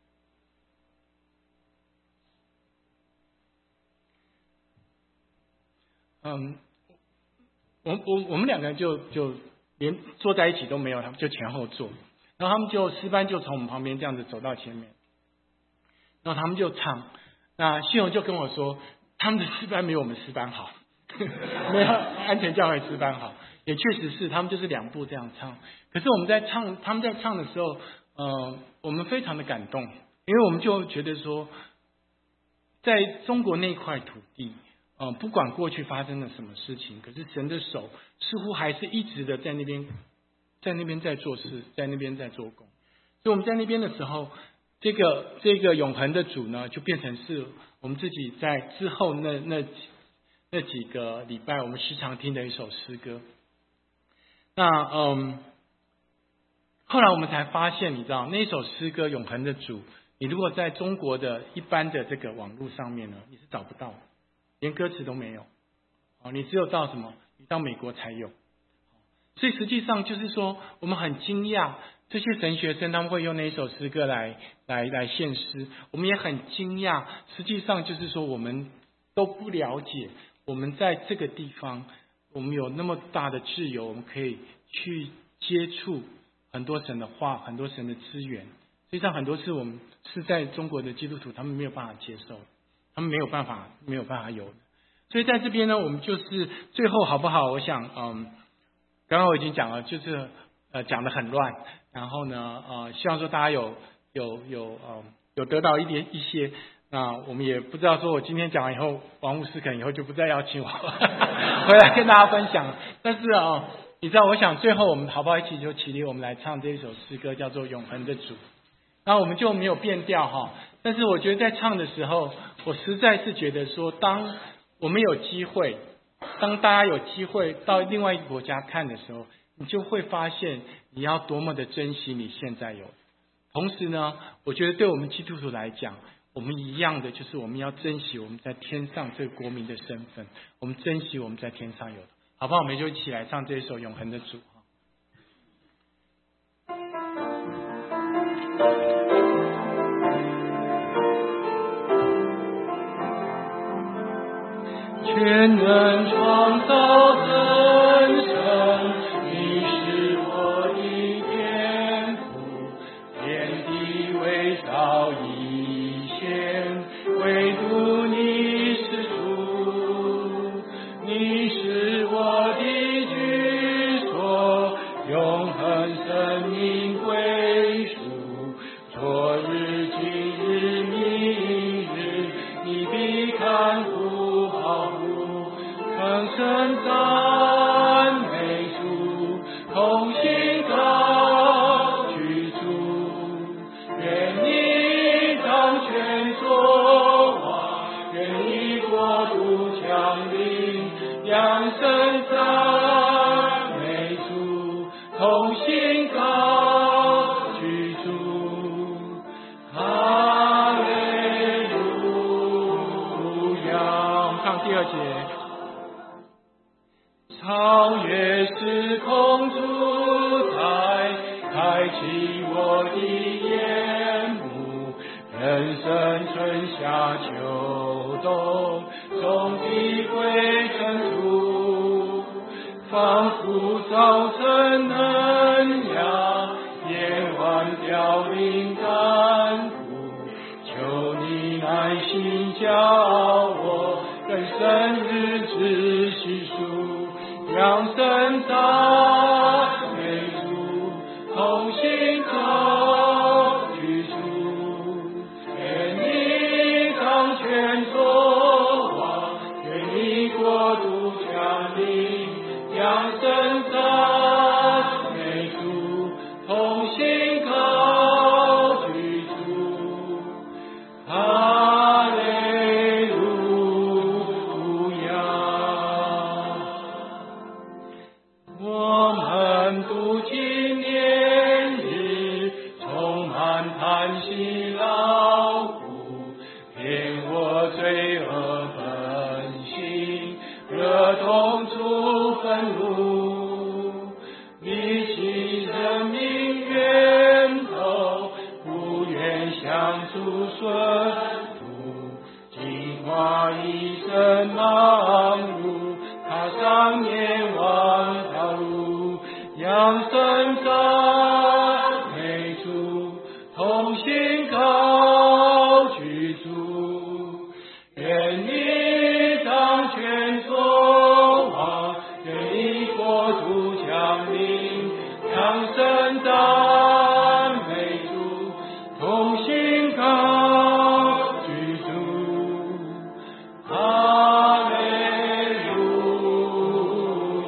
我们两个人就连坐在一起都没有，他们就前后坐，然后他们就诗班就从我们旁边这样子走到前面，然后他们就唱。那信荣就跟我说，他们的诗班没有我们诗班好，没有安全教会诗班好，也确实是，他们就是2部这样唱。可是我们在唱，他们在唱的时候，我们非常的感动，因为我们就觉得说，在中国那块土地。不管过去发生了什么事情，可是神的手似乎还是一直的在那边在做事，在那边在做工。所以我们在那边的时候，这个永恒的主呢，就变成是我们自己在之后那几个礼拜，我们时常听的一首诗歌。那后来我们才发现，你知道那一首诗歌《永恒的主》，你如果在中国的一般的这个网络上面呢，你是找不到的。连歌词都没有，你只有到什么？你到美国才有。所以实际上就是说，我们很惊讶，这些神学生他们会用那一首诗歌来献诗，我们也很惊讶。实际上就是说，我们都不了解，我们在这个地方，我们有那么大的自由，我们可以去接触很多神的话，很多神的资源。实际上很多次我们是在中国的基督徒，他们没有办法接受。他们没有办法有的，所以在这边呢，我们就是最后好不好？我想，刚刚我已经讲了，就是讲得很乱，然后呢，希望说大家有得到一些，那我们也不知道说我今天讲完以后，王牧师可能以后就不再邀请我回来跟大家分享，但是你知道，我想最后我们好不好一起就起立，我们来唱这一首诗歌，叫做《永恒的主》。然后我们就没有变调哈，但是我觉得在唱的时候，我实在是觉得说，当我们有机会，当大家有机会到另外一个国家看的时候，你就会发现你要多么的珍惜你现在有的。同时呢，我觉得对我们基督徒来讲，我们一样的就是我们要珍惜我们在天上这个国民的身份，我们珍惜我们在天上有的，好不好？我们就一起来唱这一首《永恒的主》。全能创造真神，你是我的天父，天地为造以前，唯独你是主，你是我的居所，永恒生命归属，昨日今日明日，你必看顾保护。更深赞美主，同心高举主，愿你掌权作王，愿你国度降临，扬声赞美主，同心高举主，哈利路亚。我们唱第2节。超越时空主宰，开启我的眼目，人生春夏秋冬，终必归真主，仿佛早晨能量，夜晚凋零干枯，求你耐心教我，更深日子细数。扬声赞美主，同心高举主，愿你掌权作王，愿你国度降临，扬声赞美主，同心高举主， 路，离弃生命源头，不愿向主顺服，净化一生忙碌，踏上前往道路，扬声赞美主，同心高举主，愿你掌权作王，愿你国度降临，扬声赞美主，同心高举主，哈利路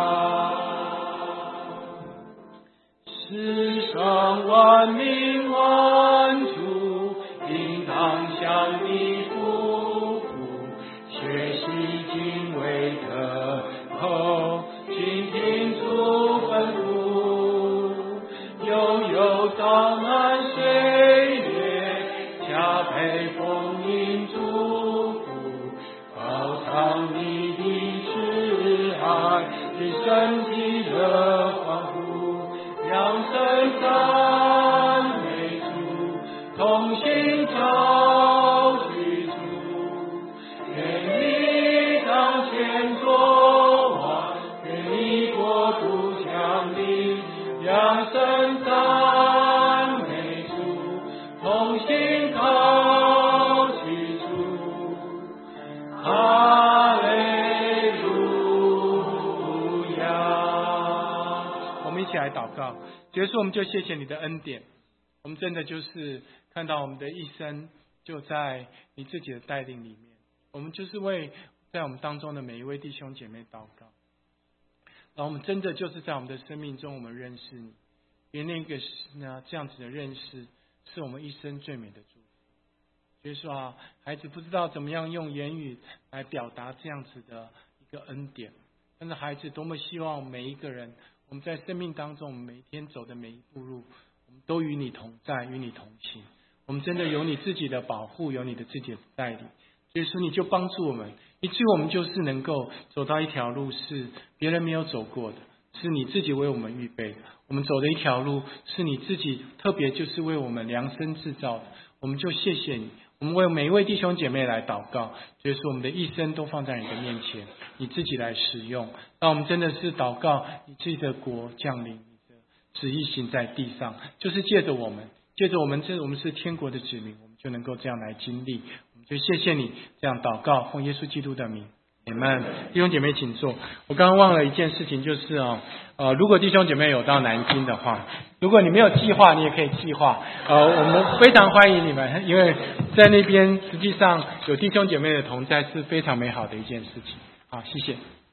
亚。世上万民万族，应当向你匍匐，学习敬畏的口，倾听主吩咐，悠悠长满岁月，加倍丰盈祝福，饱尝你的慈爱，对身体的欢呼，扬声赞美主，同心高举主，愿你掌权作王，愿你国度降临，扬声赞美主，同心高举主，哈利路亚。我们一起来祷告。结束，我们就谢谢你的恩典。我们真的就是看到我们的一生就在你自己的带领里面。我们就是为在我们当中的每一位弟兄姐妹祷告。然后我们真的就是在我们的生命中，我们认识你，因为那个这样子的认识是我们一生最美的祝福。所以说啊，孩子不知道怎么样用言语来表达这样子的一个恩典，但是孩子多么希望每一个人，我们在生命当中，我们每一天走的每一步路，我们都与你同在，与你同行。我们真的有你自己的保护，有你的自己的带领。所以说你就帮助我们，以至于我们就是能够走到一条路是别人没有走过的，是你自己为我们预备的。我们走的一条路是你自己特别就是为我们量身制造的。我们就谢谢你，我们为每一位弟兄姐妹来祷告，所以说我们的一生都放在你的面前，你自己来使用。让我们真的是祷告你自己的国降临，你的旨意行在地上，就是借着我们我们是天国的子民，我们就能够这样来经历。我们就谢谢你这样祷告，奉耶稣基督的名，阿们。弟兄姐妹请坐。我刚刚忘了一件事情，就是如果弟兄姐妹有到南京的话，如果你没有计划，你也可以计划。我们非常欢迎你们，因为在那边实际上有弟兄姐妹的同在是非常美好的一件事情。好，谢谢。